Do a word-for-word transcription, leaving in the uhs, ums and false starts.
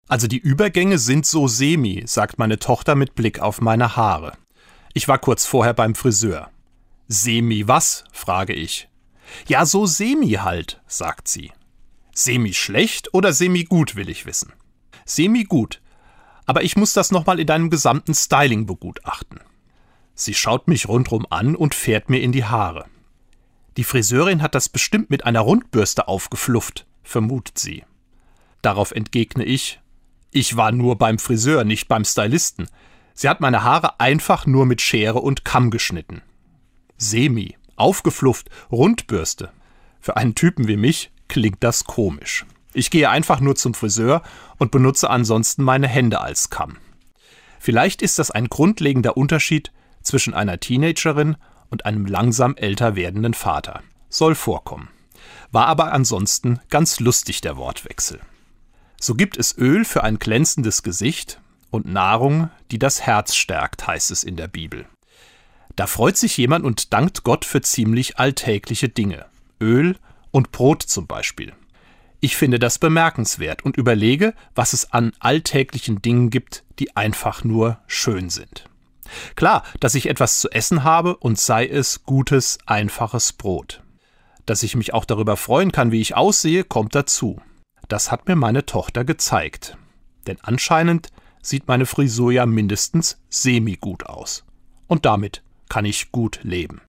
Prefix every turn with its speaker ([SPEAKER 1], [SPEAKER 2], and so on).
[SPEAKER 1] Also die Übergänge sind so semi, sagt meine Tochter mit Blick auf meine Haare. Ich war kurz vorher beim Friseur. Semi was? Frage ich. Ja, so semi halt, sagt sie. Semi schlecht oder semi gut, will ich wissen. Semi gut. Aber ich muss das nochmal in deinem gesamten Styling begutachten. Sie schaut mich rundrum an und fährt mir in die Haare. Die Friseurin hat das bestimmt mit einer Rundbürste aufgeflufft, vermutet sie. Darauf entgegne ich, ich war nur beim Friseur, nicht beim Stylisten. Sie hat meine Haare einfach nur mit Schere und Kamm geschnitten. Semi, aufgeflufft, Rundbürste. Für einen Typen wie mich klingt das komisch. Ich gehe einfach nur zum Friseur und benutze ansonsten meine Hände als Kamm. Vielleicht ist das ein grundlegender Unterschied zwischen einer Teenagerin und einem langsam älter werdenden Vater. Soll vorkommen. War aber ansonsten ganz lustig der Wortwechsel. So gibt es Öl für ein glänzendes Gesicht und Nahrung, die das Herz stärkt, heißt es in der Bibel. Da freut sich jemand und dankt Gott für ziemlich alltägliche Dinge. Öl und Brot zum Beispiel. Ich finde das bemerkenswert und überlege, was es an alltäglichen Dingen gibt, die einfach nur schön sind. Klar, dass ich etwas zu essen habe und sei es gutes, einfaches Brot. Dass ich mich auch darüber freuen kann, wie ich aussehe, kommt dazu. Das hat mir meine Tochter gezeigt. Denn anscheinend sieht meine Frisur ja mindestens semi-gut aus. Und damit kann ich gut leben.